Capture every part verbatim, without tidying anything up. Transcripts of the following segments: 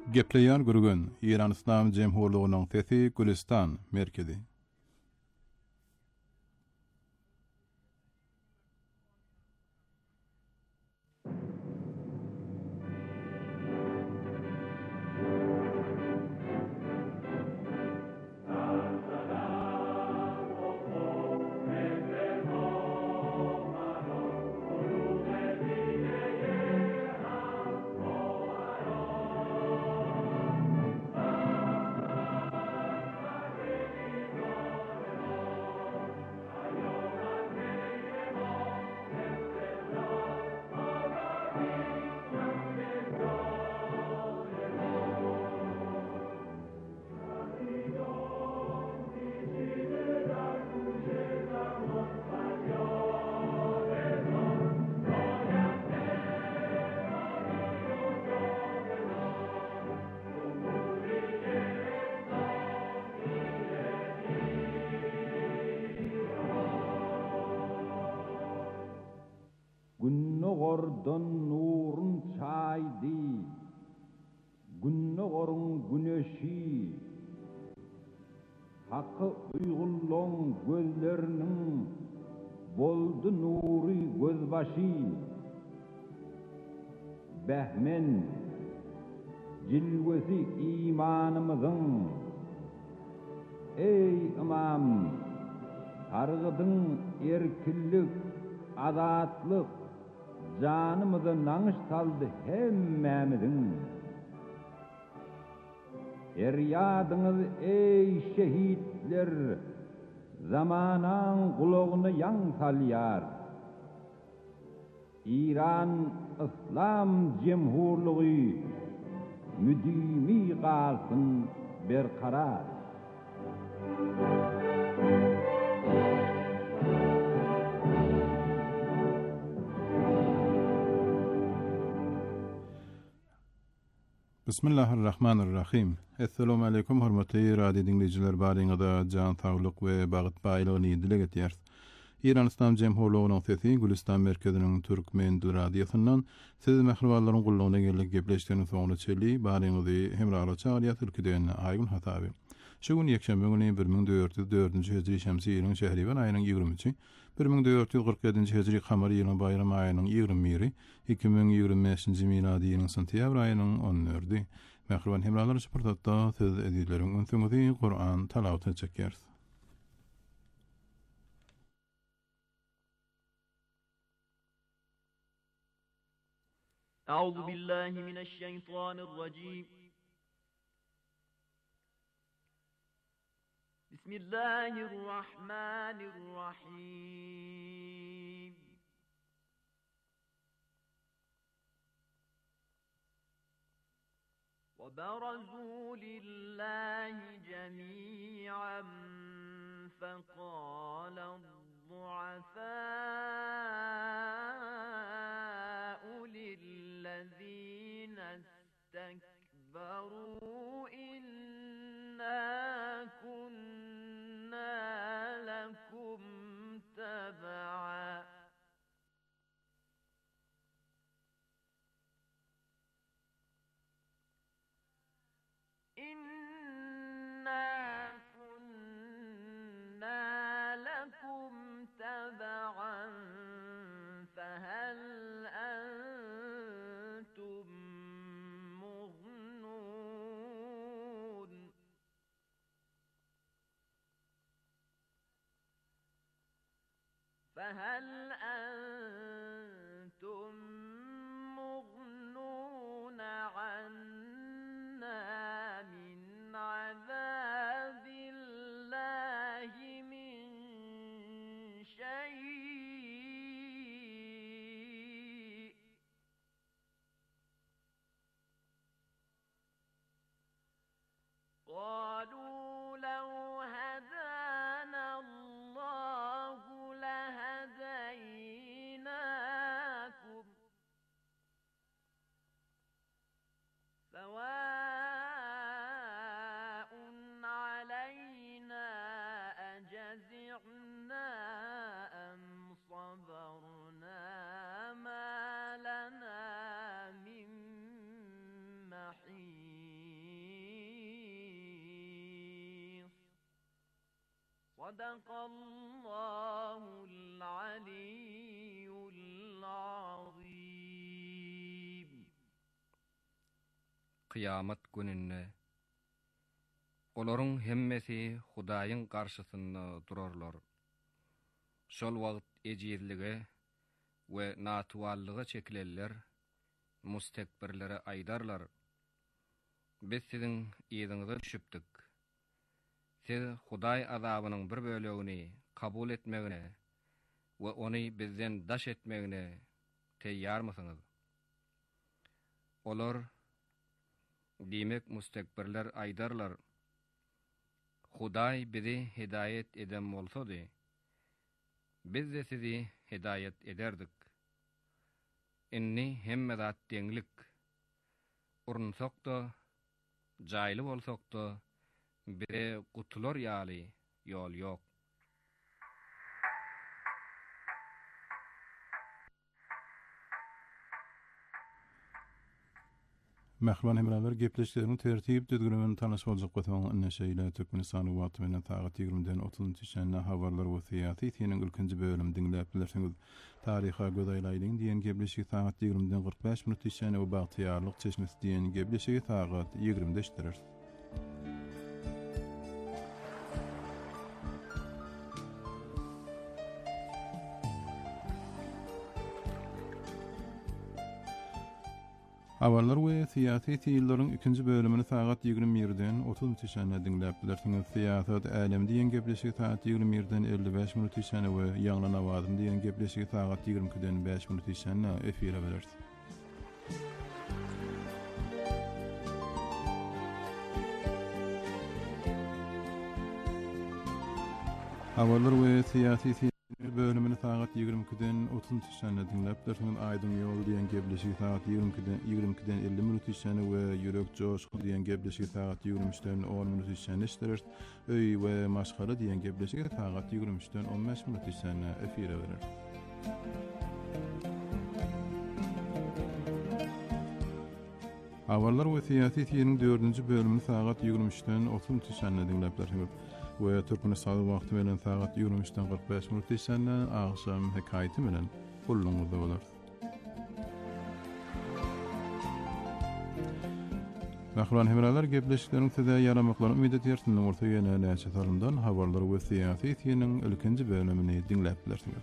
Gepleýän gürgen Iran Islam Jemhurlygynyň sesi Gülistan merkezi. Günnogordan nurun çaydı, günnogorun güneşi, hakkı uygulluğun gözlerinin boldu nuri gözbaşı, behmen cilvesi imanımızın, ey imam, targıdın erkillik, azatlık, canımızı nanış saldı hemmemizin. Eryadınız ey şehitler, zamanan kulağını yan salyar. İran İslam Cemhurluğu müdimi kalsın berkarar. Bismillahirrahmanirrahim. Assalamu alaykum hormatly radio dinleyijiler, baryňyza jan saglyk we bagyt baýlygyny dile getýär. Iran Islam Jemhurlygynyň sesi Gülistan merkeziniň türkmen radiosundan siz mehribanlaryň gullugyna gelip gepleşdirýän soňra çeli baryňyzy hemrara çağırýar türkiden Aýgün Hataby. Şu gün ýekşembe güni bir ming dört ýüz dördünji hijri şemsi ýylyň Şehriwan aýynyň ýigrimiji, bir ming dört ýüz gyrk ýedinji hijri kamary ýylyň bayram aýynyň ýigrimi, iki ming ýigrimä beşinji milady ýylyň sentýabr aýynyň on dördi. Mehriban hemralar şeperdatda söz edilýärler. Öňsüňizi Qur'an talawat etjekler. Euzu billahi mineşşeytanirracim. Bismillahirrahmanirrahim. وَبَرَزُوا لِلَّهِ جَمِيعًا فَقَالَ الضُّعَفَاءُ لِلَّذِينَ اسْتَكْبَرُوا إِنَّا كُنَّا لَكُمْ تَبَعًا إِنَّا كُنَّا لَكُمْ تَبَعًا فَهَلْ أَنْتُمْ مُغْنُونَ فَهَلْ أَنْتُمْ مُغْنُونَ عَنَّا مِنْ عَذَابِ اللَّهِ مِنْ شَيْءٍ قَالُوا لَوْ هَدَانَا اللَّهُ لَهَدَيْنَاكُمْ Sadakallahul aliyyul azim. Kıyamet gününde olaryň hemmesi Hudaýyň garşysynda durarlar. Şol wagt ejizlige we natwallyga çekileller, mustekbirlere aýdarlar. Biz siziň ýyzyňyza düşüpdik. Siz Hudaý azabynyň bir bölegini kabul etmegine we ony bizden daş etmegine teýýarmysyňyz? Olar diýmek mustekbirler aýdarlar. Hudaý bizi hidayet eden bolsady, biz de sizi hidayet ederdik. Inni hemme zat deňlik. Urunsak da, jaýly bolsak da, bire gutular ýaly ýol ýok. Mähman hemralar gepleşiklerini tertip düzgününden tanış boljak bolsaň näşeýle Türkmenistanyň wagty bilen saat ýigrimiden otuzynjy şäne habarlar we syýasy tiýeniň ilkinji bölümini dinläp bilersiňiz. Taryha gözaýlaýdyň diýen gepleşik saat ýigrimiden kırk beş minut şäne we bagtyýarlyk çeşmesi diýen gepleşigi saat ýigrimde işlerer. Habarlar we syýasy tiýillerin ikinji bölümini saat ýigirme birden otuz minut şäne dinläp bilersiňiz. Syýasat älim diýen gepleşigi saat ýigirme birden elli beş minut şäne we ýaňlan awazym diýen gepleşigi saat ýigirme ikiden beş minut şäne efire bilersiz. Habarlar we syýasy bölümini saat ýigirme ikiden otuz minut şäne dinläp bilersiňiz. Aýdyň ýol diýen gepleşigi saat ýigirme ikiden ýigirme ikiden elli minut şäne we ýürek joşky diýen gepleşigi saat ýigirme üçden on minut şäne işlerer. Öý we maşgara diýen gepleşigi saat ýigirme üçden on beş minut şäne efire berer. Habarlar we syýasy tiýeniň dördünji bölümini saat ýigirme üçden otuz minut şäne dinläp bilersiňiz. We Türkmenistan wagty bilen saat ýigirme üçden kırk beş minut şäne agşam hekaýaty bilen gulluňyzda bolar. Mähman hemralar gepleşiklerini size ýaramaklaryny umyt etýärsiň. Orta ýene näçe tarymdan habarlar we syýasy tiýeniň ilkinji bölümini dinläp bilersiňiz.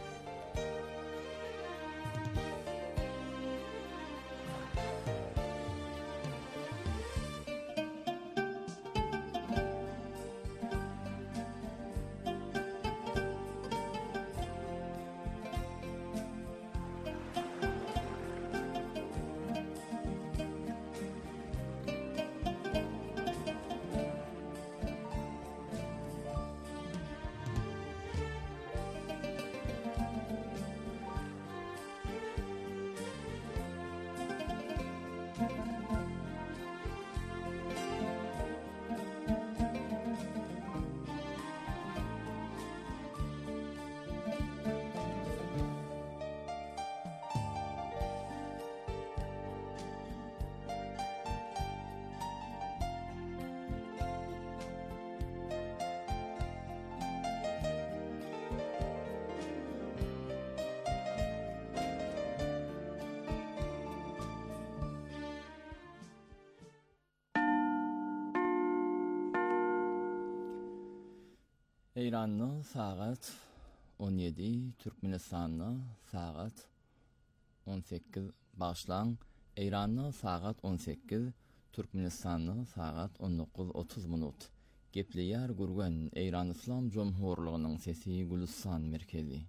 İran'da saat on yedi, Türkmenistan'da saat on sekiz başlan. İran'da saat on sekiz, Türkmenistan'da saat on dokuz otuz minut. Gepleýär gurgan İran İslam Jomhurlygynyň sesi Gülistan merkezi.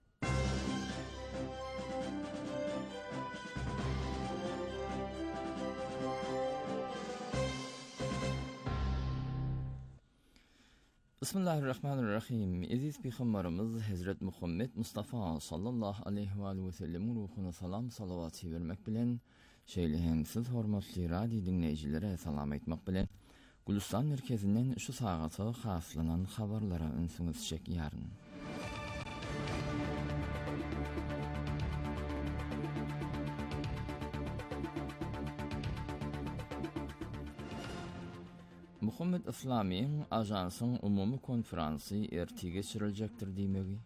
Bismillahirrahmanirrahim. Aziz Peygamberimiz Hazret Muhammed Mustafa sallallahu aleyhi ve sellem ruhuna salam salavat vermek bilen şeýle hem siz hormatly radio dinleýjilere salam etmek bilen Gülistan merkezinden şu sagaty haslanan habarlara önsüňiz çekýäryn. Muhammed Islami'nin ajansın umumi konferansı erti geçirilecektir demegi.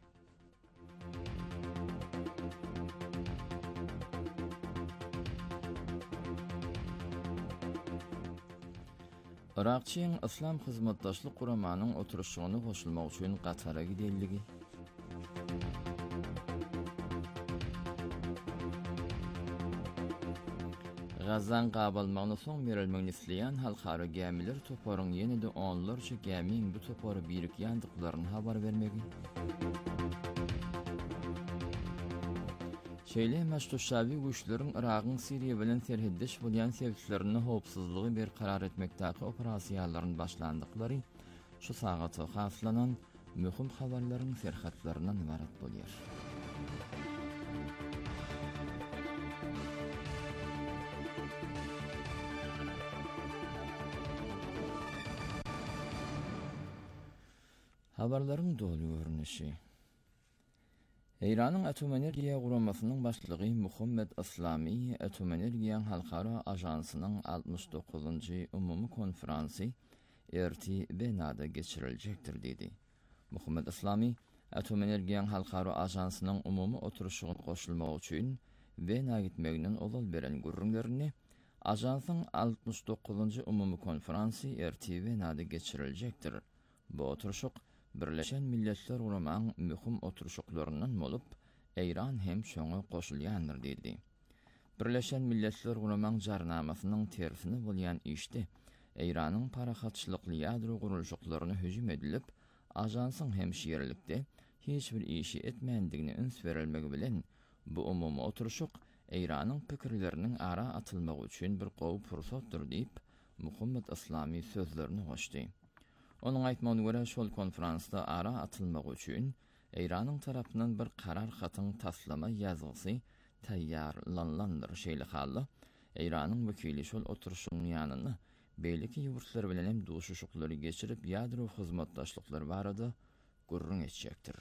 Irakçı'nın İslam Hizmetdaşlık Kuramanın oturuşunu koşulmak üçün Qatar'a gidelligi. Gazan qabalmağına son verilmeğini isteyen halkara gemiler toparın yeni de onlarca geminin bu toparı birik yandıklarını haber vermegi. Şeýle meşrutşavi güçlerin Irak'ın Siriye bilen serheddeş bolyan sevklerini hopsuzluğu bir karar etmekteki operasiyaların başlandıkları şu sagatı haslanan mühim haberlerin serhatlarından ibaret bolýar. Haberlerin dolu görünüşi. İran'ın Atom Enerjiya Guramasının başlığı Muhammed Islami, Atom Enerjiya Halkara Ajansının altmış dokuzuncu Umumi Konferansı erti Vena'da geçirilecektir dedi. Muhammed Islami, Atom Enerjiya Halkara Ajansının umumi oturuşuna koşulmak üçün Vena gitmeginin olal beren gurrunlarini, ajansın altmış dokuzuncu Umumi Konferansı erti Vena'da geçirilecektir. Bu oturuşuk, Birleşen Milletler Guramanın mühim oturuşuklarından bolup, İran hem şoňa koşulýandyr dedi. Birleşen Milletler Guramanın jarnamasının tersini bolýan işdi. İran'ın parahatçılıklı ýadro gurulşuklaryna hüjüm edilip, ajansın hemşiýerlikde hiç bir işi etmeýändigini üns berilmegi bilen, bu umumy oturuşuk İran'ın pikirlerinin ara atylmagy üçin bir gowy fursatdyr diýip, Muhammed Islami sözlerini goşdy. Onun aýtmagyna görä şol konferansda ara atylmak üçin İran'ın tarapyndan bir karar hatyny taslama ýazgysy taýýarlanlandyr. Şeýle hally İran'ın wekili şol oturuşyň ýanyny beýleki ýurtlar bilen hem duşuşuklary geçirip ýadro hyzmatdaşlyklary barada gurrun etjekdir.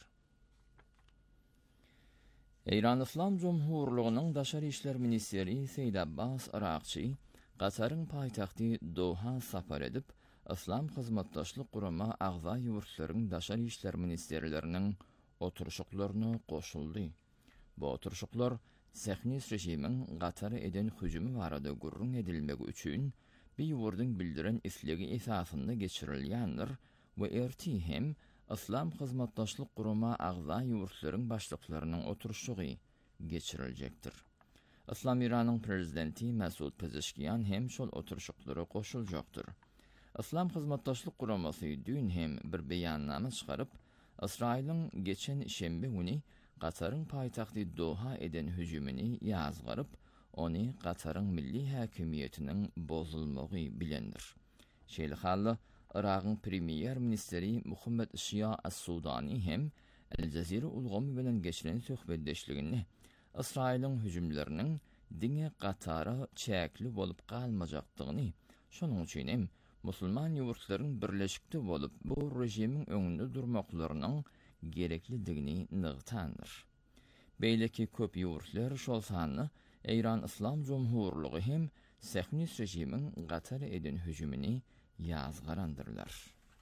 İran İslam Cumhurluğunyň Daşary işler ministeri Seýid Abbas Irakçy Qatar'ın paýtagty Doha sapar edip İslam Hizmetdaşlyk Gurama agza ýurtlaryň daşary işler ministerleriniň oturuşuklaryna goşuldy. Bu oturuşuklar Sehnis rejimiň Qatar'a eden hüjümi barada gurrun edilmegi üçin bir ýurduň bildiren isligi esasynda geçirilýändir we erti hem İslam Hizmetdaşlyk Gurama agza ýurtlaryň başlyklarynyň oturuşugy geçiriljekdir. İslam İranyň prezidenti Mesud Pezeshkian hem şol oturuşuklara goşuljakdyr. İslam Hizmetdaşlyk Guramasy dün hem bir beýannama çykaryp, İsrail'in geçen şembe günü Qatar'ın paýtagty Doha eden hüjümini ýazgyryp, ony Qatar'ın milli häkimiýetiniň bozulmagy bilendir. Şeýle hally Irak'ın premier ministeri Muhammed Şia As-Sudani hem El Cezire ulgamy bilen geçiren söhbetdeşligini İsrail'in hüjümleriniň diňe Qatar'a çäkli bolup galmajakdygyny, şonuň üçin hem Musulman ýurtlaryň birleşikde bolup bu rejimiň öňünde durmaklarynyň gereklidigini nygtandyr. Beýleki köp ýurtlar şol sany İran İslam Cumhurlugy hem Sehnis rejimiň Qatar eden hüjümini ýazgarandyrlar.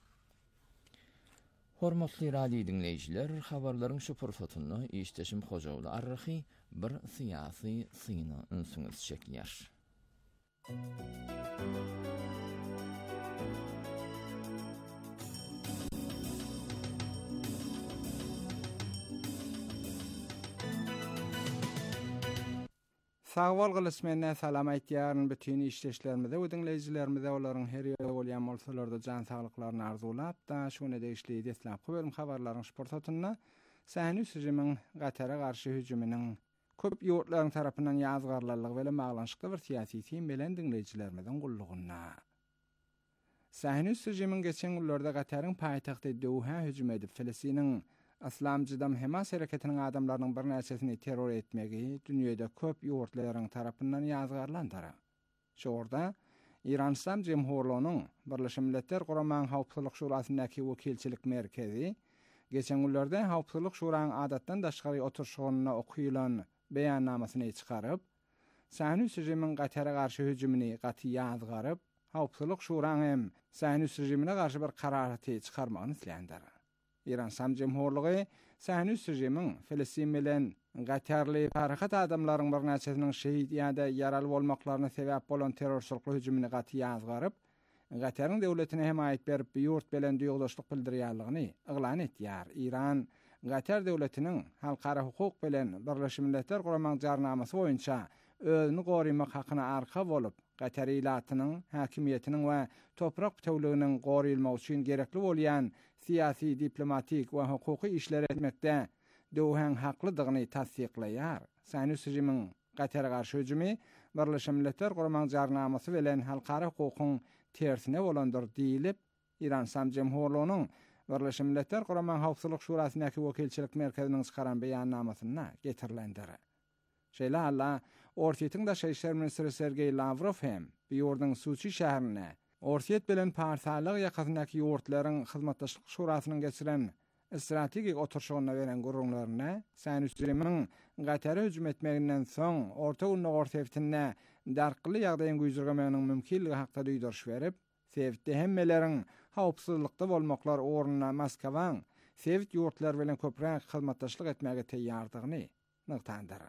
Hormatly radio dinleýijiler, habarlaryň şu pursatyny işdeşim Hojawly arryhy bir syýasy syny ünsüňiz çekýär. Sağwal gylysmenne salam aýtýaryn bütün işleşlerimizde we dinleýijilerimizde olaryň her ýerde bolýan bolsalarda jan saglyklaryny arzulap da şonu degişli desläpki bölüm habarlaryň şportatyna Sehnis rejimiň Qatar'a garşy hüjüminiň köp ýurtlaryň tarapyndan ýazgarlanlygy bilen maglanşykly bir syýasy team bilen dinleýijilerimizden gullugyna. Sehnis rejimiň geçen ýyllarda Qatar'yň paýtagty Doha hüjüm edip Filistiniň Aslamcıdam Hamas hareketinin adamlarının bir näçesini terör etmegi dünýede köp ýurtlaryň tarapyndan ýazgarlandyr. Şorda İran İslam Cumhurluğunyň Birleşen Milletler Guramaň Hawpsuzlyk Şurasyndaky wekilçilik merkezi geçen günlerde Hawpsuzlyk Şurasynyň adatdan daşgary oturuşyna okuýulan beýannamasyny çykaryp, Sehnis rejimiň Qatar'a garşy hüjümini gaty ýazgaryp, Hawpsuzlyk Şuraň hem Sahnus rejimine garşy bir karaty çykarmagyny isleýändir. İran Sam Jemhurlygy Sahnus rejimiň Filistin bilen gatarly parahat adamlaryň bir näçesiniň şehit ýa-da yaraly bolmaklaryna sebäp bolan terrorçylyk hüjümini gaty ýazgaryp, Gataryň döwletine hemayet berip ýurt bilen duýgdaşlyk bildirýärligini eglan etýär. İran Gatar döwletiniň halkara hukuk bilen Birleşmiş Milletler Guraman jarnamasy boýunça özüni gorymak hakyna arka bolup, Gatar ilatynyň hakimiýetiniň we toprak bütünliginiň gorylmagy üçin gerekli bolýan siyasi, diplomatik we hukuky işler etmekde döwhen haklydygyny tasdikleýär. Sahnus rejimiň Gatar'a garşy hüjümi Birleşmiş Milletler Guraman jarnamasy bilen halkara hukukyň tersine bolandyr diýilip, İran Sam Jemhurlygynyň Birleşmiş Milletler Guraman Hawpsuzlyk Şurasynyň wekilçilik merkeziniň çykaran beýannamasyna getirilendir. Şeýle halla Ortiýetiň daşy işler ministri Sergey Lavrov hem bu ýurdun Suçi şäherine Ortiýet bilen Parsalyk ýakasyndaky ýurtlaryň hyzmatdaşlyk şurasynyň geçiren strategik oturşugyna beren gurrunlaryna Sahnus rejimiň Gatary hüjüm etmeginden soň Orta Ünlü Ortiýetine darkly ýagdaýyň güýjürgemeginiň mümkinligi hakda duýdurş berip, Sevitde hemmeleriň hawpsuzlykda bolmaklar orunyna Moskwaň Sevit ýurtlar bilen köprek hyzmatdaşlyk etmäge teýýardygyny nyktandyr.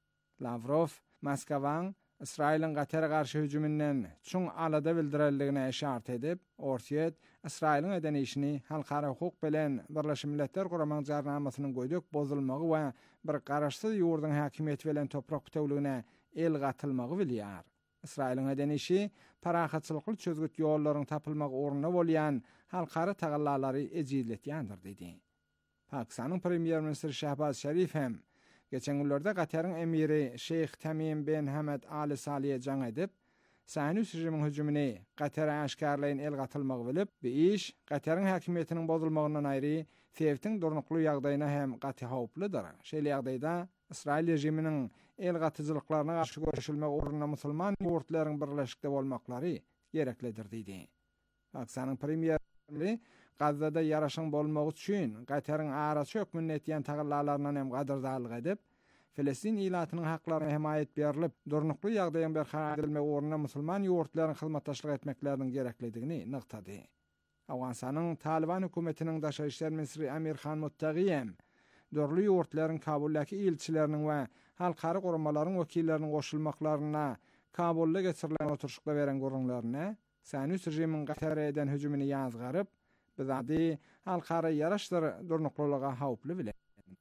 Lavrov Moskwaň İsrail'in Gatar'a garşy hüjümünden çuň alada bildirildigine işaret edip, Ortiýet İsrail'in eden işini halkara hukuk bilen Birleşmiş Milletler Guraman jarnamasynyň goýduk bozulmagy we bir garaşsyz ýurdun hakimiýeti bilen toprak bütünligine el gatylmagy bilýär. İsrail'in eden işi parahatçylykly çözgüt ýollaryň tapylmagy orunyna bolýan halkara tagallalary ejizletýändir dedi. Pakistanyň premier ministri Şahbaz Şerif hem geçen günlerde Gatar'ın emiri Şeyh Tamim bin Hamad Al Saliye jaň edip, Sahnus rejimiň hüjümini Gatar'a aşkarlaýan el gatylmagy bilip, bu iş Gatar'ın hakimiýetiniň bozulmagyndan aýry Sevitiň durnukly ýagdaýyna hem gaty hawplydyr. Şeýle ýagdaýda İsrail rejiminiň el gatyjylyklaryna garşy görüşilmek orunyna musulman ýurtlaryň birleşikde bolmaklary gereklidir diýdi. Pakistanyň premier ministri Gazada ýaraşyň bolmagy üçin Gatar'ın ara çökmünden etýän tagallalaryndan hem gadyrdalyk edip, Filistin ilatynyň haklaryna hemayet berilip, durnukly ýagdaýyň berhar edilmek orunyna musulman ýurtlaryň hyzmatdaşlyk etmekleriniň gereklidigini nykdady. Awganistanyň Taliban hökümetiniň daşy işler ministri Amir Khan Muttaqiyem dörli ýurtlaryň Kabuldaky elçileriniň we halkara gorumalaryň wekilleriniň goşulmaklaryna Kabulda geçirilen oturşykda beren gurrunlaryna Sahnus rejimiň Gatar'a eden hüjümini ýazgaryp, bizadi halkara ýaraşdyr durnuklyga hawply bilen.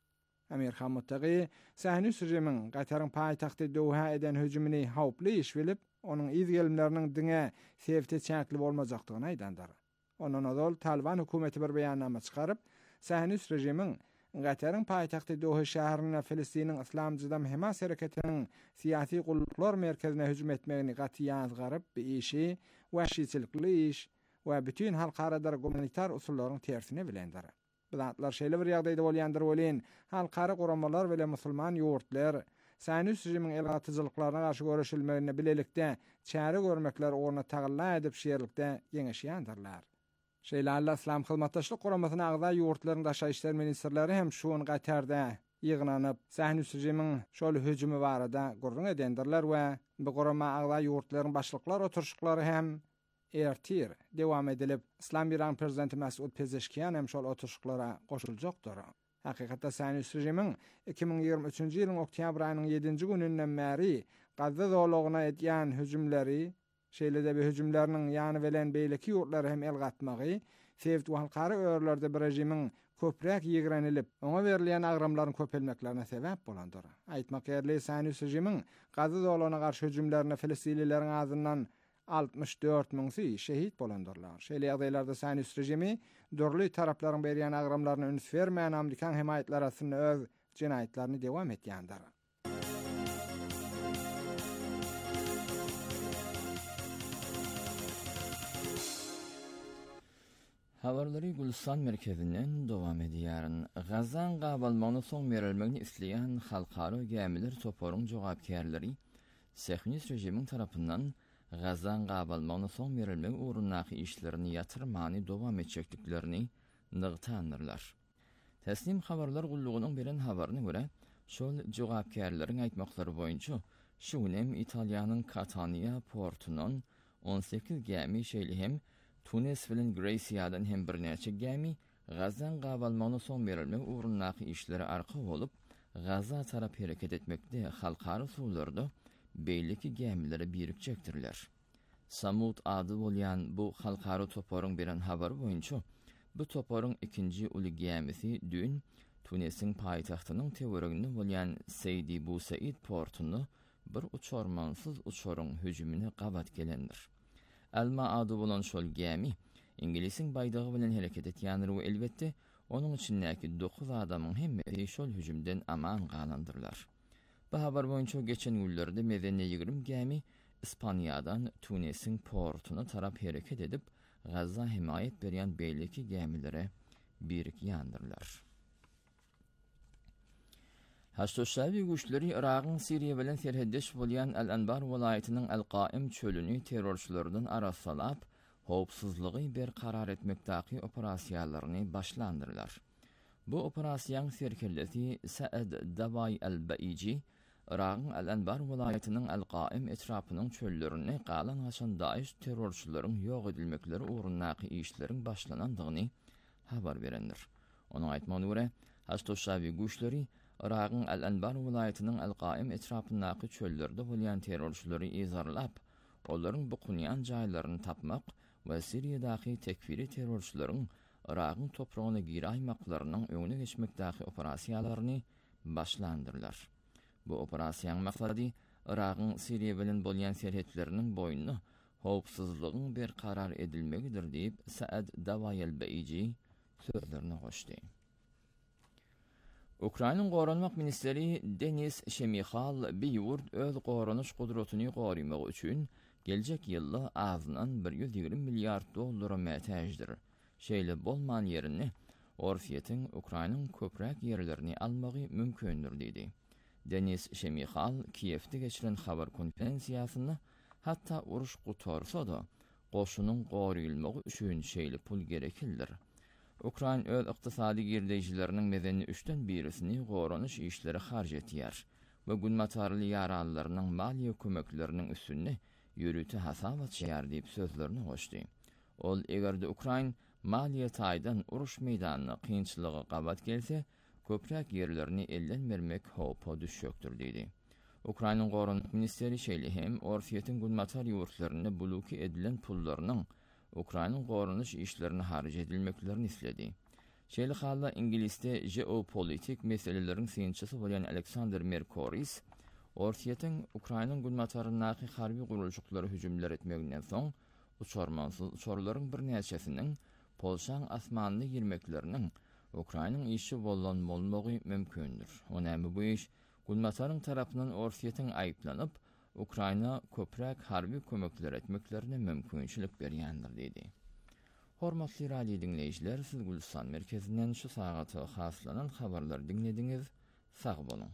Amir Khan Muttaqi Sahnus rejimiň Gatar'yň paýtagty Dowha eden hüjümini hawply iş bilip, onuň izgelimleriniň diňe sebäpde çäkli bolmajakdygyny aýdandyr. Onuň odol Taliban hökümeti bir beýannama çykaryp, Sahnus rejimiň Gatar'yň paýtagty Dowha şäherine Filistiniň Islamjydam Hamas hereketiniň siyasi gulluklar merkezine hüjüm etmegini gaty ýazgaryp, bu işi wahşiçilikli iş we bütün halkara gumanitar usullaryň tersine bilendir. Bilatlar şeýle bir ýagdaýda bolýandyr bolýan, halkara guramalar bilen musulman ýurtlar Sahnus rejimiň el gatyjylyklaryna garşy görüşilmegine bilelikde çäre görmekler orunyna tagalla edip şeýerlikde ýeňeşýändirler. Şeýle İslam hyzmatdaşlyk guramasyna agza ýurtlaryň daşy işler ministrleri hem şuň Gatar'da ýygnanyp Sahnus rejimiň şol hüjümi barada gurrun edendirler we bu gurama agza ýurtlaryň başlyklar oturşyklary hem ertir dewam edilip, İslam İran prezidenti Mesud Pezeshkian hem şol oturşyklara goşuljakdyr. Hakykatda Sahnus rejimiň iki ming ýygrimi üçünji ýylyň oktýabr aýynyň ýedinji gününden bäri Gazza zowlagyna etýän hüjümleri, şeýle-de bu hüjümleriniň ýany bilen beýleki ýurtlary hem el gatmagy, Sevit we halkara öýerlerde bir rejimiň köprek ýigrenilip, oňa berilýän agramlaryň köpelmeklerine sebäp bolandyr. Aýtmak gerli Sahnus rejimiň Gazza zowlagyna garşy hüjümlerine Filistinlileriň azyndan altmış dört miň şehit bolandyrlar. Şeýle ýagdaýlarda Sahnus rejimi dörli taraplaryň berýän agramlaryna üns bermän Amerikan himayetleri arasynda öz jinaýatlaryny dewam etýändir. Habarlary Gulistan merkezinden dowam edýär. Gazan gabalmagyny soň berilmegini isleýän halkara gemiler toporuň jogapkärleri Sahnus rejimiň tarapyndan Gazan gabalmagyny soň berilmegi orunnaky işlerini ýatyrmany dowam etjekliklerini nygtanyrlar. Teslim habarlar gullugynyň beren habaryna görä, şol jogapkärleriň aýtmaklary boýunça şunem Italiýanyň Catania portundan on sekiz gemi şeýle hem Tunis bilen Grecia'dan hem bir näçe gemi Gazan gabalmagyna soň berilmek urunnaky işleri arka bolup Gaza tarap hereket etmekde halkary suwlarda beýleki gemileri birikjekdirler. Samud ady bolýan bu halkary toparyň beren habar boýunça bu toparyň ikinji uly gemisi dün Tunisin paýtagtynyň tewereginde bolýan Seydi Bu Said portuny bir uçarmansyz uçaryň hüjümine gabat gelendir. Alma ady bolan şol gemi İngilisin baydağı bilen hereket etýändir we elbetde onun içindäki dokuz adamyň hemme şol hüjümden aman galandyrlar. Bu habar boýunça geçen günlerde medeni ýigrim gemi İspaniýadan Tunisin portuny tarap hereket edip Gaza himayet berýän beýleki gemilere birikýändirler. Haçtoşawy güýçleri Iragyň Siriýa bilen serheddeş bolýan Al-Anbar welaýatynyň Al-Qaim çölüni terrorçylardan arasalap, howpsuzlygy berkarar etmekdäki operasiýalaryny başlandyrlar. Bu operasiýaň serkellesi Saad Davay al-Baiji, Iragyň Al-Anbar welaýatynyň Al-Qaim etrapynyň çöllerini galan haçan Daesh terrorçylaryň ýok edilmekleri urunnaky işleriň başlanandygyny habar berendir. Onuň aýtmagyna görä, haçtoşawy güýçleri Iragyň Al-Anbar welaýatynyň Al-Qaim etrapyndaky çöllerde bolýan terrorçylary izarlap, olaryň bukunýan jaýlaryny tapmak we Siriýadaky tekfiri terrorçylaryň Iragyň topragyna giraýmaklarynyň öňüne geçmekdäki operasiýalaryny başlandyrlar. Bu operasiýanyň maksady Iragyň Siriýa bilen bolýan serhetleriniň boýuny howpsuzlygyň berkarar edilmegidir diýip Saad Davay al-Baiji sözlerini goşdy. Ukraynaň Goranmak ministeri Denis Şemikhal beýwurt öz goranuş gudratyny gorymak üçin geljek ýylda azyndan bir yüz ýigrim milliard dollara mätäjdir. Şeýle bolman ýerini Orfiýetiň Ukraynaň köpräk ýerlerini almagy mümkindir diýdi. Denis Şemikhal Kiýewde geçiren habar konferensiýasyny hatta uruş gutarsa da goşunyň gorylmagy üçin şeýle pul gerekildir. Ukrayna öz ykdysady girdeýjileriniň medeni üçden birisini goranuş işleri harj etýär we günmatarly ýaralylarynyň maliýe kömekleriniň üstünde ýürüti hasap etýär diýip sözlerini goşdy. Ol egerde Ukrayna maliýe taýdan uruş meýdanyna kynçylygy gabat gelse, köpräk ýerlerini elden bermek howpa düşýekdir diýdi. Ukraynaň Goranmak ministeri şeýle hem Orfiýetiň günmatar ýurtlaryny buluky edilen pullarynyň Ukraynaň goranuş işlerini harj edilmeklerini isledi. Şeýle halda İngilizde jeopolitik meseleleriň synçysy bolan Alexander Mercoris, Orfiýetiň Ukraynaň günmatarynaky harby gurulşyklary hüjümler etmeginden soň uçarmansyz uçarlaryň bir näçesiniň Polşaň asmanyna girmekleriniň Ukraynaň işi bolan bolmagy mümkindir. Onamy bu iş günmataryň tarapyndan Orfiýetiň aýyplanyp Ukrayna köpräk harby kömekler etmeklerine mümkinçilik berýändir diýdi. Hormatly radio dinleýijiler, siz Gülistan merkezinden şu sagata haslanan habarlar dinlediňiz. Sag bolun.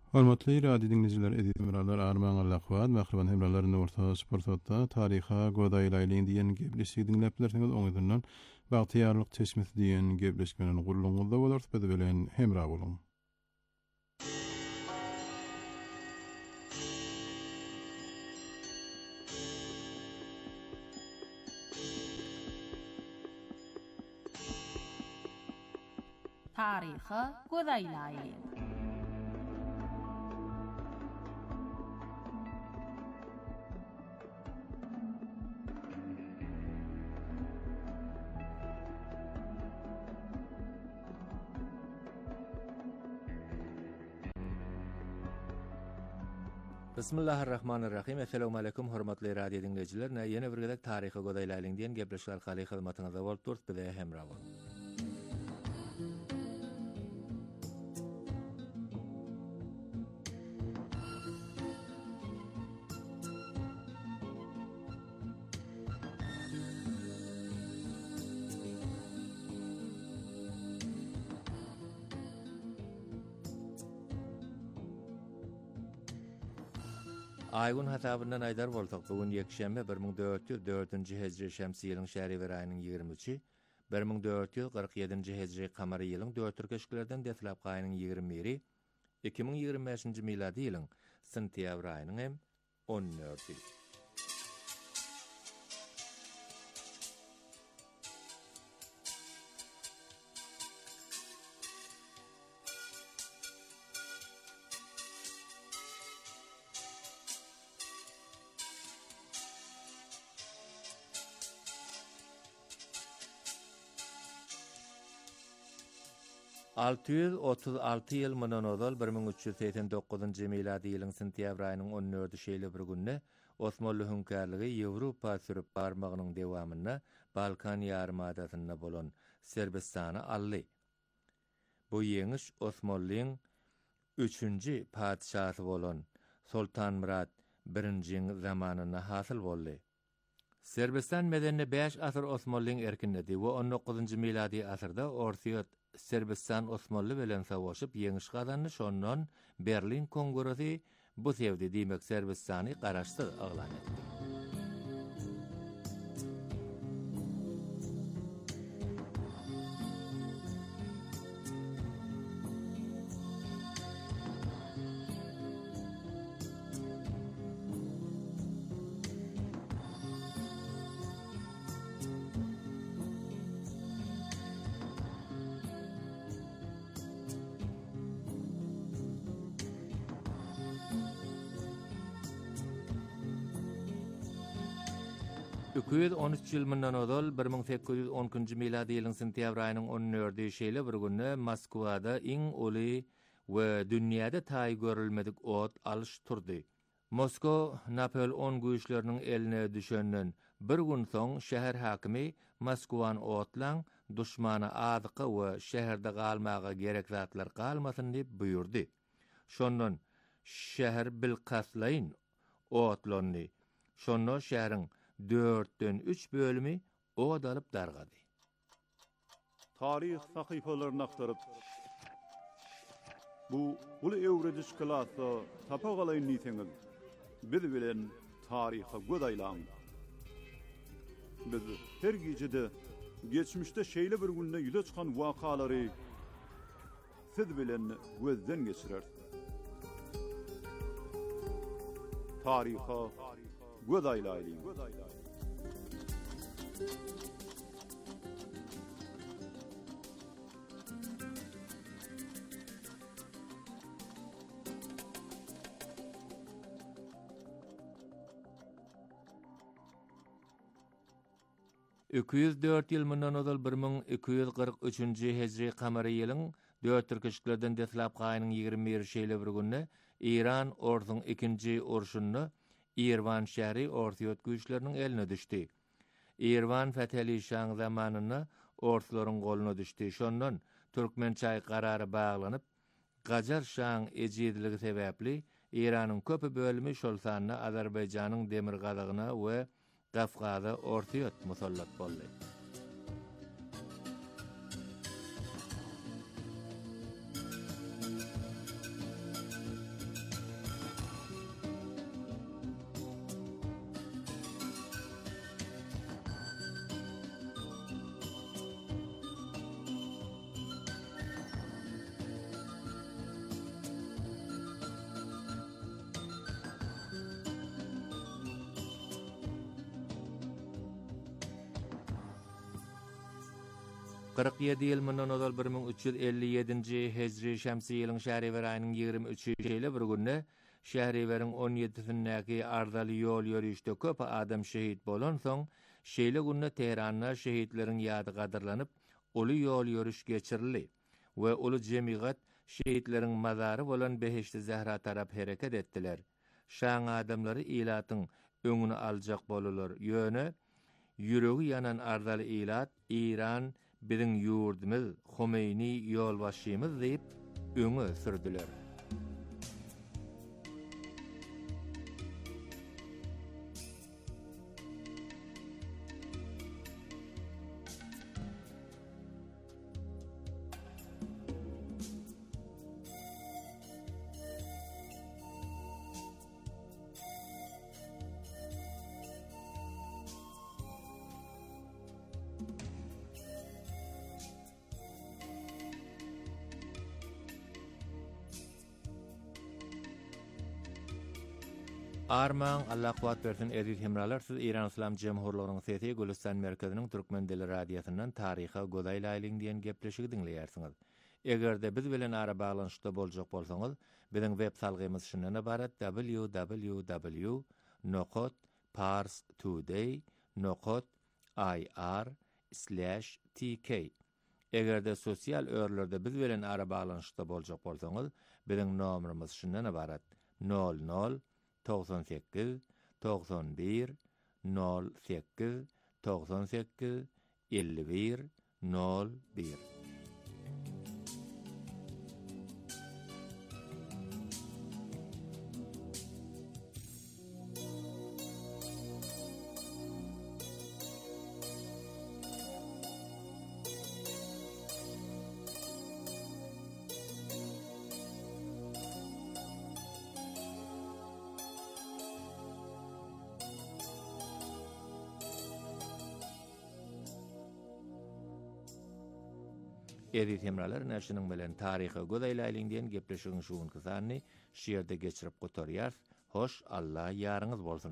Hormatly radio dinleyijiler, edimralar arman allaqwad, mahriban hemralaryny orta sportda taryha godaýlaýlyň diýen gebleşigi dinläplersiňiz oňyzyndan bagtyýarlyk çeşmesi diýen gebleşmeniň gurulmagyda bolar, bede bilen hemra bolun. Taryha godaýlaýlyň. Bismillahirrahmanirrahim. Assalamu alaykum hormatly radio dinleyijiler. Ýene bir gezek taryhy godaýlaýlyň diýen gepleşik arkaly hyzmatyňyzda bolup durýar, bize hemra bolun. Aýgyn hasabyndan aýdar bolsak, bugün ýekşembe bir ming dört ýüz dördünji hejri şemsi ýylyň şäherber aýynyň ýygrimi üçi, bir ming dört ýüz kırk ýedinji hejri kamary ýylyň dört türkeşkilerden detlap aýynyň ýygrimi biri, iki ming ýygrimi beşinji miladi ýylyň sentýabr aýynyň hem on dördi. alty ýüz otuz alty ýyl mundan ozal bir ming üç ýüz seksen dokuzynji miladi ýylyň sentýabr aýynyň on dördi şeýle bir günde Osmanly hünkärligi Ýewropa sürüp barmagynyň dewamyna Balkan ýarymadasyna bolan Serbistany aldy. Bu ýeňiş Osmanlyň üçünji padşahı bolan Sultan Murad birinjiň zamanyna hasyl boldy. Serbistan medeni beş asyr Osmanlyň erkinledi we on dokuzynji miladi asyrda Orsiýat Serbistan Osmanly bilen savaşyp ýeňiş gazandy. Şondan Berlin kongresi bu sevdi diýmek Serbistany garaşdy aglan etdi. iki yüz on üç ýyl mundan ozal bir ming sekkiz ýüz onunji miladi ýylyň sentýabr aýynyň on dördi şeýle bir günde Moskwada iň uly we dünýäde taý görülmedik ot alyş turdy. Moskwa Napoleon güýçleriniň eline düşenden bir gün soň şäher hakimi Moskwany otlaň duşmana adyky we şäherde galmaga gerek zatlar galmasyn diýip buyurdy. Şondan şäher bilkaslaýyn otlandy. Şonda şäheriň dörtten üç bölümi od alyp dargady. Tarih sahypalaryny aktaryp bu ulu ewrediş klasy tapagalyň niseňiz biz bilen taryha godaýlaň. Biz her gijede geçmişde şeýle bir günde ýüze çykan wakalary siz bilen gözden geçirer. Taryha godaýlaýlyň. iki yüz dört ýyl mundan ozal bir ming iki yüz kırk üçinji hejri kamary ýylyň dört türkeşkilerden detlap gaýynyň ýygrimi biri şeýle bir günde İran ordusynyň ikinji urşuny Irvan şäheri Orsiýat güýçleriniň eline düşdi. Irvan Fetheli Şah zamanyny orduslaryň goluna düşdi. Şondan Türkmençay karary baglanyp, Gajar Şah ejidiligi sebäpli Iranyň köpi bölümi şol sanyna Azerbaýjanyň demir galagyna we Gafgaza Orsiýat musallat boldy. kırk yedi ýyl mundan ozal bir min üç ýüz elli ýedinji hejri şämsi ýylyň Şähriwer aýynyň ýygrimi üçinji bir günde Şähriweriň on ýedisindäki ardaly ýol ýörüşde köp adam şehit bolan soň şeýle günde Teheranda şehitleriň ýady gadyrlanyp uly ýol ýörüş geçirildi we uly jemgyýat şehitleriň mazary bolan Beheşti Zähra tarap hereket etdiler. Şaň adamlary ilatyň öňüni aljak bolalar ýöne ýüregi ýanan ardaly ilat İran biziň ýurdumyz Homeyni ýolbaşymyz diýip öňe sürdiler. Arman Allah kuwat bersin edit hemralar siz İran İslam Cemhurluğunyň sesi Gülistan merkeziniň Türkmen dili radiýasyndan taryha godaýly aýlyň diýen gepleşigi dinleýärsiňiz. Egerde biz bilen ara baglanşykda boljak bolsaňyz, biziň web salgymyz şundan ibaret w w w nokta pars today nokta i r slash t k. Egerde sosial örlerde biz bilen ara baglanşykda boljak bolsaňyz, biziň nomerimiz şundan ibaret nol nol doksan sekiz doksan bir nol sekiz doksan sekiz elli bir nol bir. Edit hemralar näşiniň bilen taryhy godaýly aýlyň diýen gepleşigiň şuwun kysany şeýerde geçirip gotarýar. Hoş Allah ýaryňyz bolsun.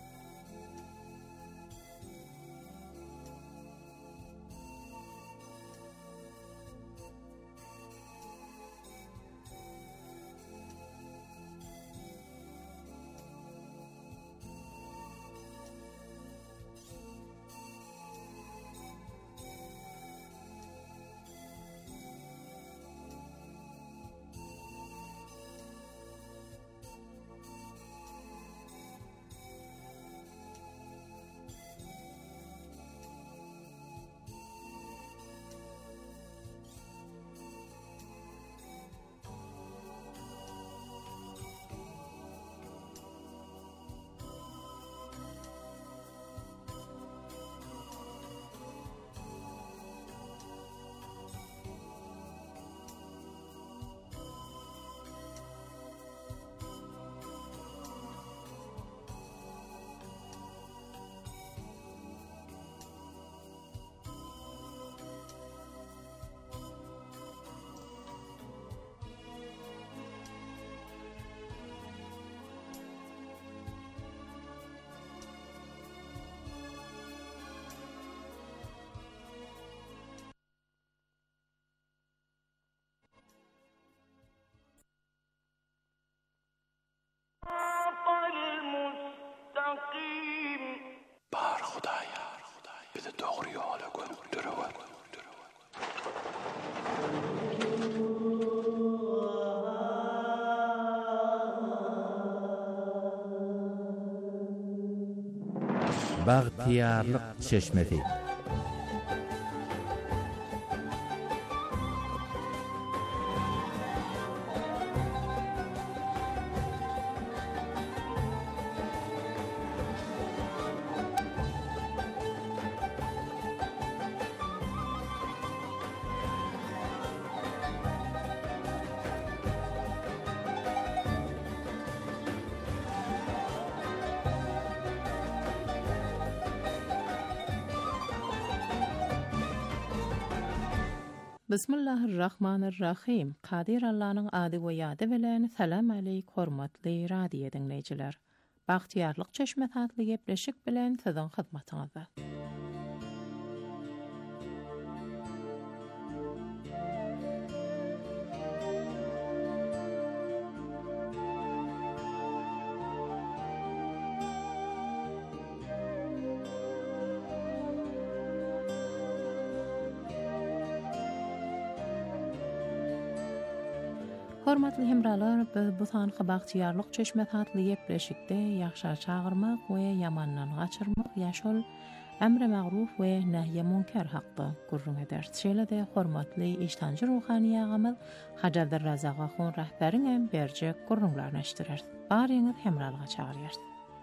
Bar Hudaýa, bizi dogry ýola göndürýär. Bagtyarlyk çeşmesi. Bismillahirrahmanirrahim. Qadir Allah'ın adı we ýady bilen salam aleyk hormatly radio dinleýijiler. Bagtyarlyk çeşme tatly gepleşik bilen siziň hyzmatyňyzda. Hormatly hemralar, biz bu sanky bagtiyarlyk çeşmetatly ýepleşikde ýagşa çagyrmak we ýamandan gaçyrmak ýaşol emre magruf we nähye munkar hakda gurrun eder. Şeýle-de hormatly iştanjy ruhany ýagamyz Hajadır Razak Ahun rahberiň berjek gurrunlaryny eşdirer. Baryňyz hemralyga çagyrýar.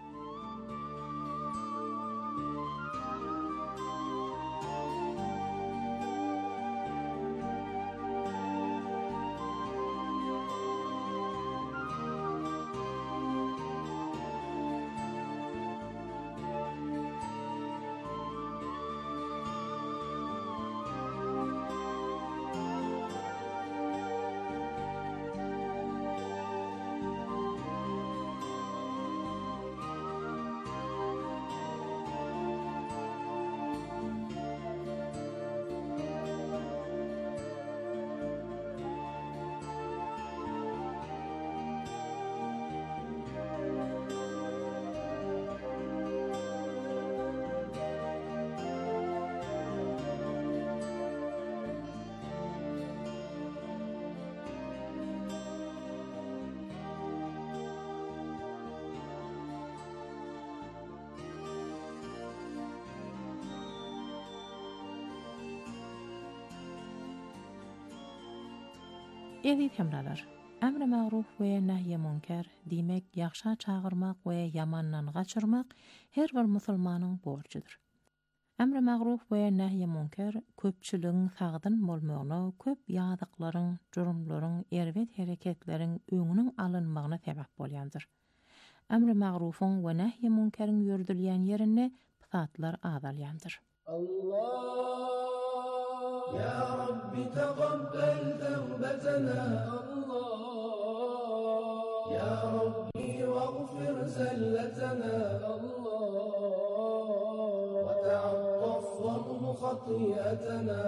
Edi hemralar, emre magruf we nähye munkar diýmek ýagşa çagyrmak we ýamandan gaçyrmak her bir musulmanyň borçydyr. Emre magruf we nähye munkar köpçüligiň sagdyn bolmagyna, köp ýadyklaryň, jurumlaryň, erwet hereketleriň öňüniň alynmagyna sebäp bolýandyr. Emre magrufyň we nähye munkariň ýördülýän ýerine pytatlar azalýandyr. Allah يا رب تقبل توبتنا الله يا ربي واغفر زلتنا الله وتعطف وامح خطيئتنا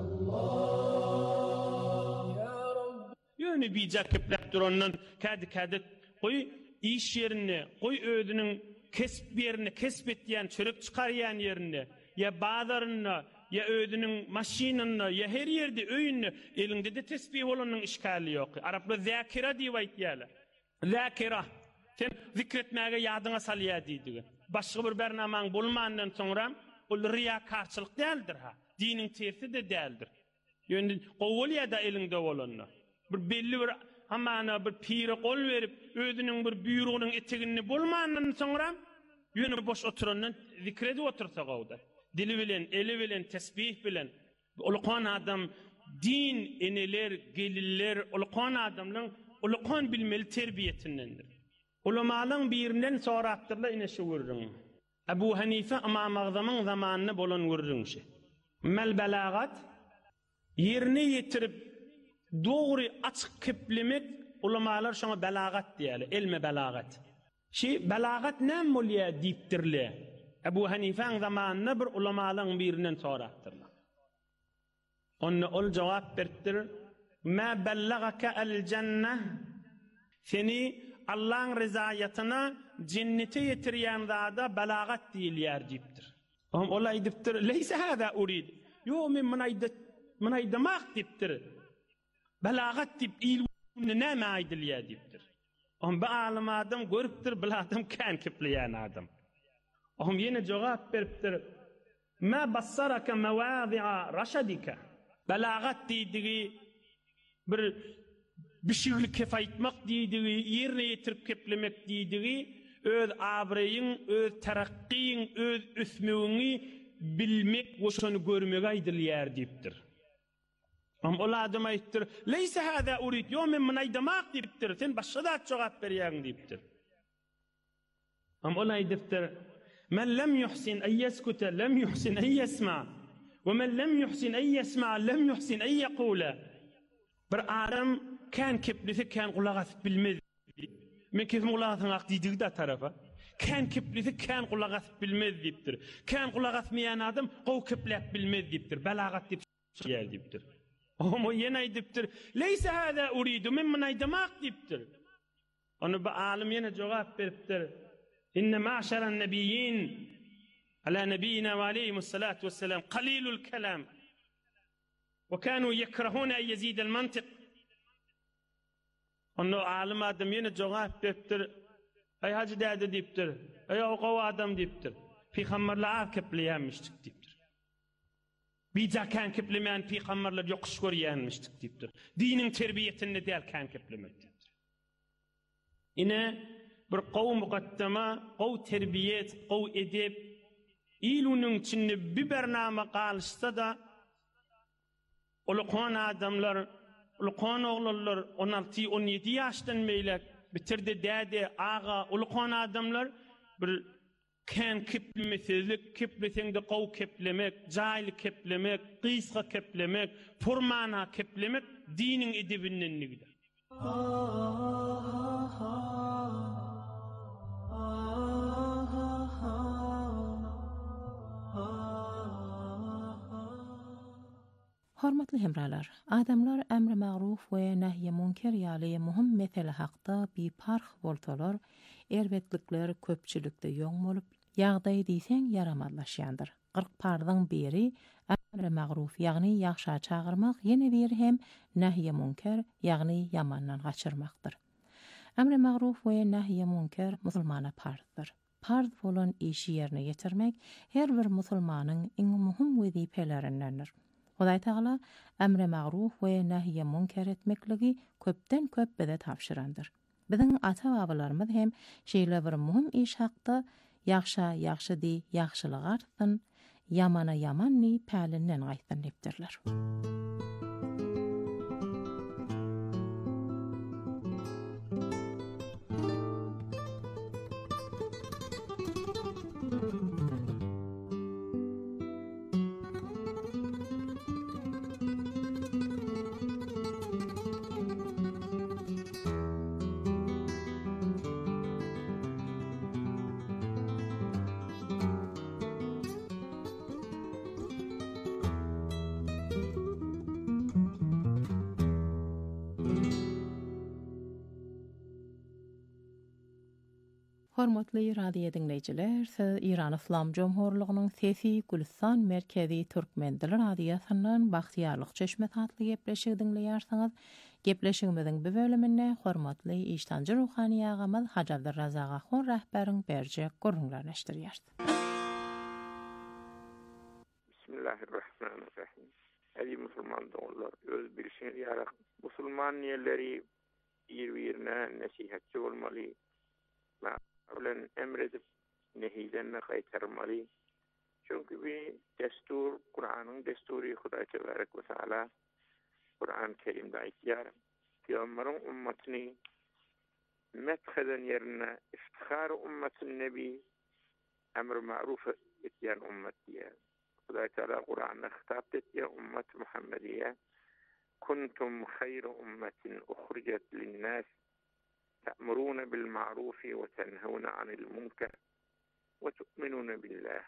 الله يا رب Yönü bijak keplep durandan kadi kadi koy iş yerine koy ödünün kesip yerini kesbetdiyen çörek çıkaryan yerine ya bazarına ya ödünün maşinini ya her yerde öýünni elinde de tesbih bolanyň işgali ýok. Araplar zakira diýip aýtýarlar. Zakira sen zikretmäge ýadyňa salýa diýdi. Başga bir bernamaň bolmandan soňra ol riýakarçylyk däldir ha. Diniň tersi de däldir. Ýöne gowulýa da elinde bolanyny. Bir belli bir hamana bir pire gol berip ödünün bir büýrüginiň etegini bolmandan soňra ýöne boş oturandan zikredip otursa gowda. Dili bilen, eli bilen, tesbih bilen, ulkan adam, din eneler, geliller, ulkan adamların ulkan bilmeli terbiyetindendir. Ulamalyň birinden soraktırla ine şu görürüň. Ebu Hanife Imam Azamyň zamanını bolan görürüňşi. Mel belagat, yerine yetirip, doğru açık keplemek, ulamalar şoňa belagat diýerler, elme belagat. Şi belagat näme bolýar diýipdirler. Ebu Hanife'nin zamanına bir ulamalyň birinden soraktırlar. Onu ol cevap berdir. Ma bellagaka el cenneh. Seni Allah'ın rızayetine cennete yetirýän zada belagat diýilýär diýipdir. Oňa olay diýipdir. Leysa hada urid. Yo men munaýda munaýdamak diýipdir. Belagat diýip ilmini näme aýdylýar diýipdir. Oňa bu alim adam görüpdir, bu adam kan kiplýän adam. Oğum yine cevap beripdir. Ma bassaraka mawadi'a rashadika. Belagat diýdigi bir bişirlik kefaýtmak diýdigi, ýerine ýetirip keplemek diýdigi, öz abreýiň, öz tarakkiň, öz üsmüňi bilmek we şonu görmek aýdylýar diýipdir. Am ol adam aýtdyr, "Leysa hada urid." Yo men munaýdamak diýipdir. Sen başga da cevap berýäň diýipdir. Am ol aýdypdyr, من لم يحسن أن يسكت لم يحسن أن يسمع ومن لم يحسن أن يسمع لم يحسن أن يقول. Bir adam kan kiplisi kan kulak bilmez. Men kezim kulağın aqdiýdi da tarafa. Kan kiplisi kan kulak bilmez diýipdir. Kan kulak asmayan adam gow kiplep bilmez diýipdir. Belagat diýip şeýle diýipdir. Omo ýene aýdypdyr. Leysa hada uridu men munaýdamak diýipdir. Onu bu alim ýene jogap beripdir. إن معشر النبيين على نبينا وعليهم الصلاة والسلام قليل الكلام وكانوا يكرهون أن يزيد المنطق Onu alim adam yine cevap veripdir. Ay hacı däde diýipdir. Ay o gowa adam diýipdir. Peygamberler kepleýänmişdik diýipdir. Bijakan keplemeýän peygamberler ýokuş görýänmişdik diýipdir. Diniň terbiyetini däl kan keplemek diýipdir. Ine bir gow muqaddama, gow terbiyet, gow edep ilunun içinde bir bernama galyşsa da ulukhan adamlar, ulukhan oglanlar on alty on ýedi ýaşdan meýlek bitirdi däde, aga, ulukhan adamlar bir kan keplemesizlik, kepleseňde gow keplemek, jaýly keplemek, gysga keplemek, furmana keplemek diniň edebinden nigidir. Hormatly hemralar, adamlar emri magruf we nahy munkar ýaly muhim mesele hakda biparh bolsalar, erbetlikler köpçülükde ýoň bolup, ýagdaý diýseň yaramadlaşýandyr. kırk pardan biri emri magruf ýagny ýagşa çagyrmak, ýene biri hem nahy munkar ýagny ýamandan gaçyrmakdyr. Emri magruf we nahy munkar musulmana pardyr. Pard bolan işi ýerine getirmek her bir musulmanyň iň muhim wezipelerindendir. Hudaý Taala emri magruf we nahy munkar etmekligi köpden köp bize tapşyrandyr. Biziň ata-babalarymyz hem şeýle bir muhim iş hakda ýagşa ýagşy di, ýagşylyk artyn, ýamana ýamanny pälinden gaýtyn diýipdirler. Hormatly radio dinleyijiler, siz İran Islam Jomhurlygynyň Sesi Gülistan merkezi Türkmen dili radiosynyň Bagtyarlyk çeşme tatly gepleşigi dinleýärsiňiz. Gepleşigimiziň bu bölüminde hormatly iştanjy ruhani agamyz Haji Abdurrazak Ahun rahberiň berjek görüňlerleşdirýär. Bismillahirrahmanirrahim. Ey musulman dolar, öz bilişini yarak musulman ýerleri ýer-ýerine nasihatçy bolmaly. Bilen emredip nehiyden qaytarmaly. Çünkü bir destur, Kur'an'ın desturi Hudaý Tebarek ve Teala Kur'an-ı Kerim'de aýtýar. Peygamberin ummatini metheden yerine iftihar ummatin nebi emr ma'ruf etýän ummat diýär. Hudaý Teala Kur'an'da hitap etýär ummat Muhammediye kuntum hayra ummatin ukhrijat lin-nas تأمرون بالمعروف وتنهون عن المنكر وتؤمنون بالله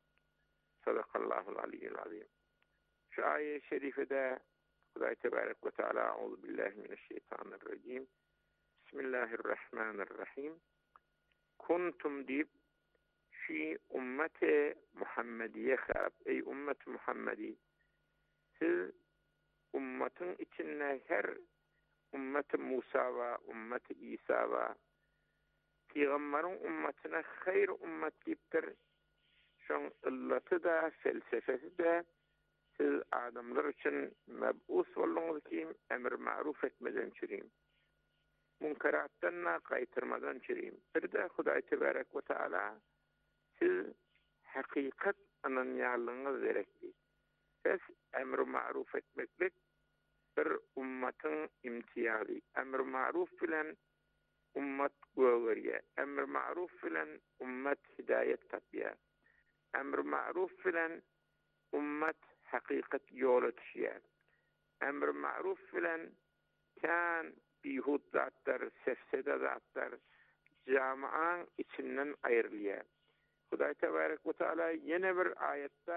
صدق الله العلي العظيم. في آية شريفة ده خداي تبارك وتعالى أعوذ بالله من الشيطان الرجيم بسم الله الرحمن الرحيم كنتم ديب في أمة محمدية خاب أي أمة محمدي siz ummatın içinde her ummat Musa ve ummat İsa ve Peygamberin ummatına hayır ummat diptir. Şoň illatı da felsefesi de siz adamlar için meb'us bolmaňyz ki emr ma'ruf etmeden çürüýüm. Munkaratdan gaýtyrmadan çürüýüm. Bir de Hudaý Tebarek we Teala siz hakykat ananýarlygyňyz gerekli. Siz emr ma'ruf etmeklik bir ummatın imtiyazi. Emr ma'ruf bilen ummat göwürýär. Emr ma'ruf bilen ummat hidayet tapýar. Emr ma'ruf bilen ummat hakykat ýola düşýär. Emr ma'ruf bilen kan bihut zatlar, sefsede zatlar jamaň içinden aýrylýar. Hudaý Tebarek we Teala ýene bir aýatda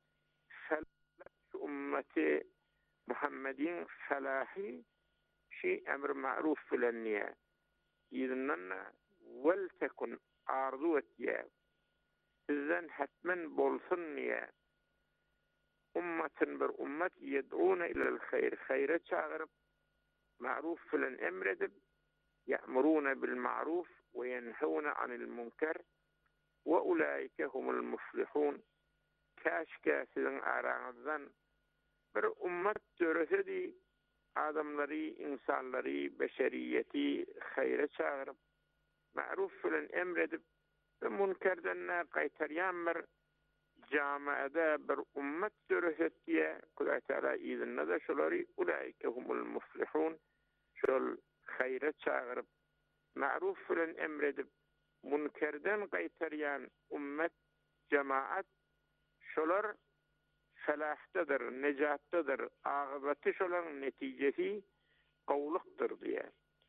ummati Muhammedin felahi şey emr ma'ruf filanniye yidinna vel tekun arzu etye bizden hatmen bolsun niye ummatin bir ummat yed'una ilal hayr hayra çağırıp ma'ruf filan emredip يأمرون بالمعروف وينهون عن المنكر وأولئك هم المفلحون. Kaşke sizin aranızdan bir ummet dörüsedi adamları, insanları, beşeriyeti hayra çağırıp ma'ruf bilen emredip ve münkerden qaytaryan bir camiada bir ummet dörüset diye Kuday Teala izinle de şolari ulaike humul muflihun şol hayra çağırıp ma'ruf bilen emredip münkerden qaytaryan ummet cemaat şolar felahtadır, necattadır, ağıbatı şolan neticesi qawlıqtır diye.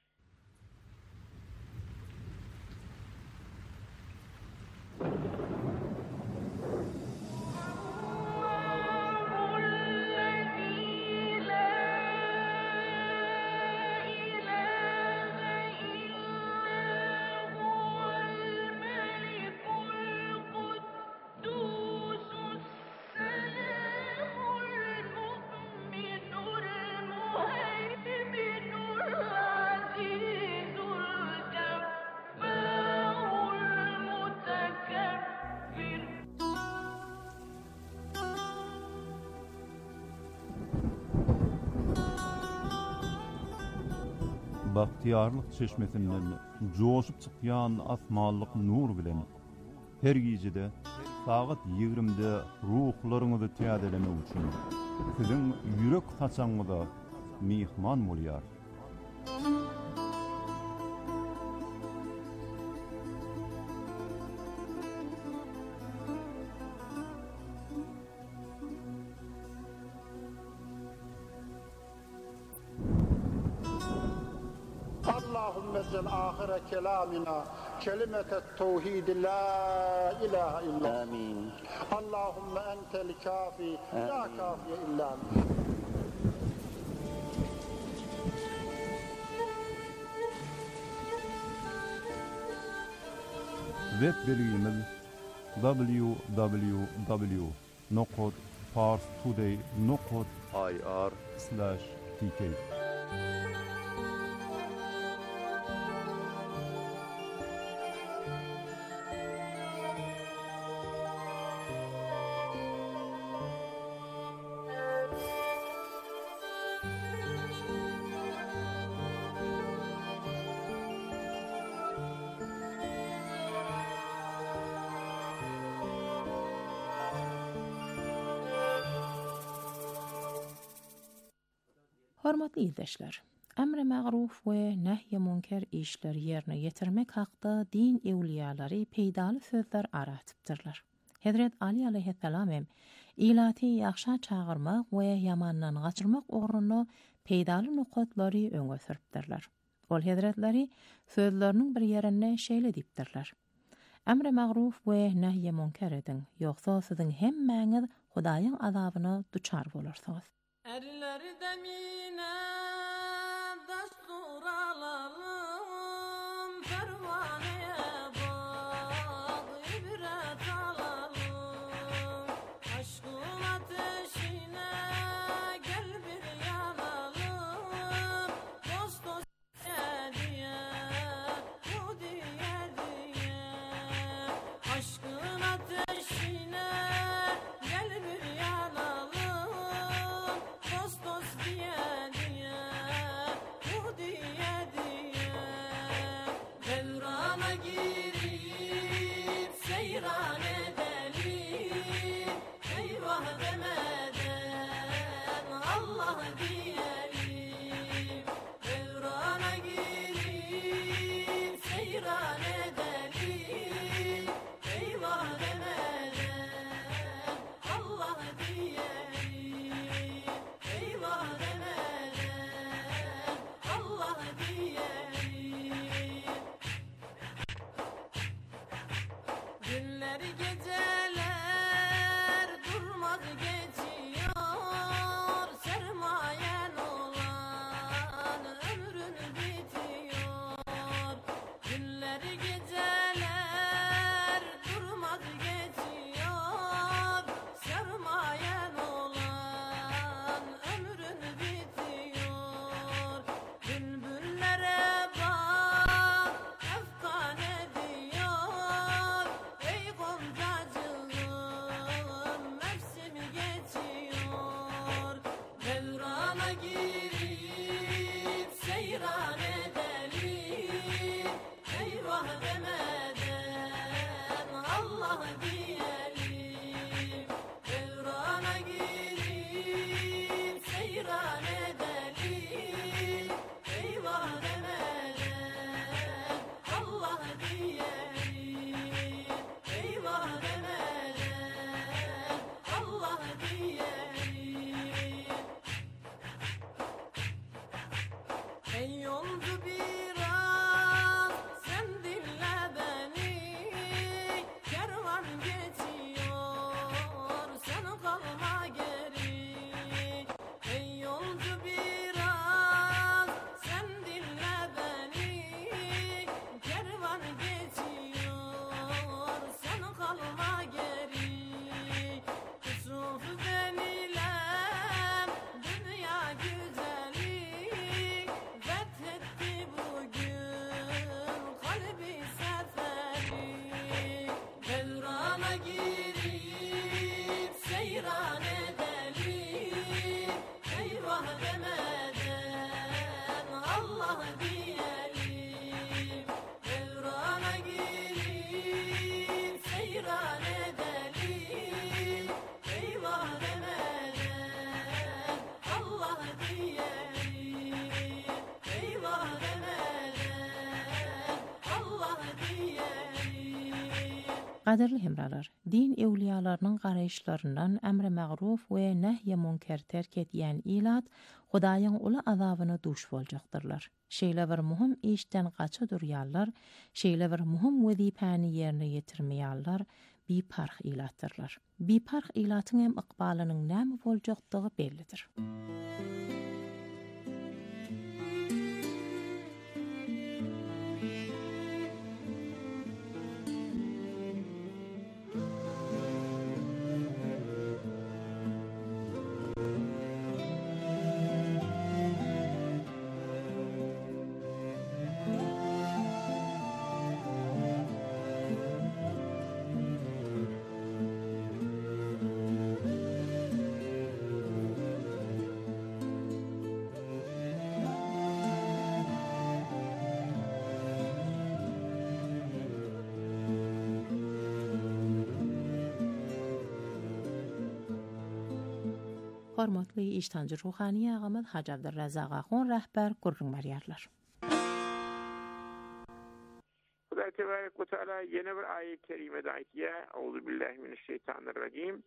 Bahtiyarlık çeşmesinden coşup çıkyan asmallık nur bilen her gecede saat yigrimde ruhlarınızı tiyadeleme üçün sizin yürek haçanıda mihman bolyar. اللهم اجعل آخر كلامنا كلمة التوحيد لا إله إلا آمين. اللهم أنت الكافي لا كافي إلا أنت. Web bilgimiz w w w nokta parstoday nokta i r slash t k. Hormatly izleşler, emre ma'ruf ve nehy münker işler yerine getirmek hakda din evliyaları peydaly sözler aratypdyrlar. Hazret Ali aleyhisselam hem ilati ýakşa çağırmak we yamandan gaçyrmak ugrunda peydaly nukatlary öňe süripdirler. Ol hazretleri sözleriniň bir ýerine şeýle diýipdirler. Emre ma'ruf we nehy münker edin, ýoksa siziň hemmäňiz Hudaýyň azabyna duçar bolarsyňyz. Erleri demine destur alalım, pervaneye bak, ibret alalım. Aşkın ateşine gel bir yanalım, dost dost diye diye, bu diye diye. Aşkın ateşine gel bir yanalım, dost dost diye diye. Qadirli hemralar, din ewliyalarının garaýşlaryndan emre magruf we nähye münker terk etýän ilat Hudaýyň uly azabyna duş boljaktyrlar. Şeýle bir muhim işden gaça durýarlar, şeýle bir muhim wezipany ýerine ýetirmeýärler, biparh ilattyrlar. Biparh ilatyň hem ykbalynyň näme boljakdygy bellidir. Hormatly iştancı ruhani ağamız Hacı Abdurrazzaq Axun rahber gurrun mariyarlar. Hudaý tebarek ve teala yeni bir ayet-i kerimede aytiye Euzu billahi mineşşeytanirracim.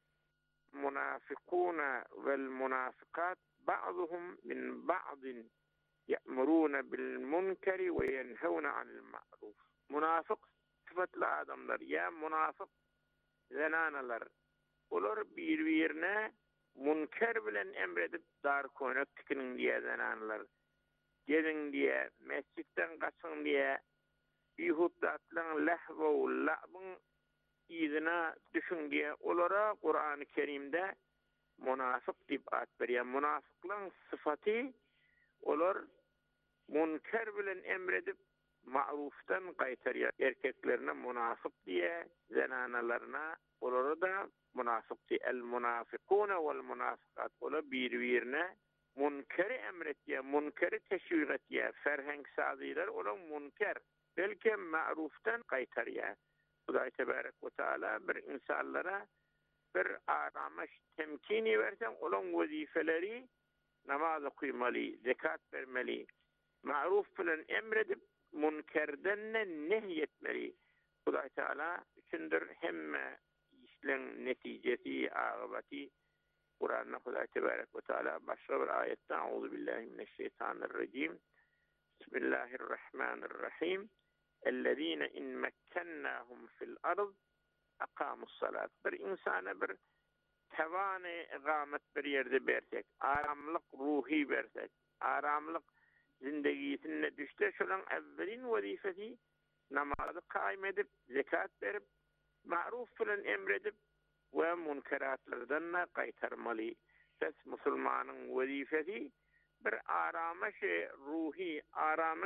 Munafikuna vel munafikat ba'duhum min ba'din ya'muruna bil munkeri ve yenhevna anil ma'ruf. Munafık sıfatlı adamlar ya munafık zenanalar. Olar bir-birine munker bilen emredip dar koynak tikinin diye zenanlar. Gelin diye, mescitten kaçın diye, ihuddatlan lehvu la'bın izine düşün diye olara Kur'an-ı Kerim'de münafık dip at veriyor. Münafıklığın sıfatı olar munker bilen emredip ma'ruftan kaytarıyor. Erkeklerine münafık diye, zenanalarına olara da münafıktı. El münafikune vel münafikat ola bir-birine munkeri emretiye, munkeri teşvik etiye, ferhenk sağlayırlar, ola munker. Belki ma'ruftan kaytarıya. Hudaý tebarek ve teala bir insanlara bir aramış temkini versen, olan vazifeleri namaz kıymalı, zekat vermeli, ma'ruf bilen emredip munkerden nehyetmeli. Hudaý teala üçündür hemme işlen neticesi, ağabati Kur'an'da Hudaý tebarek ve teala başka bir ayette Euzu billahi mineşşeytanirracim. Bismillahirrahmanirrahim. Ellezine in mekkennahum fil ard aqamus salat. Bir insana bir tevane iqamet bir yerde bersek, aramlık ruhi bersek, aramlık zindegisine düşte şolan evvelin vazifesi namazı kaim edip, zekat verip, ma'ruf bilen emredip ve munkeratlardan kaytarmalı. Ses Müslümanın vazifesi bir aramış ruhi, aramış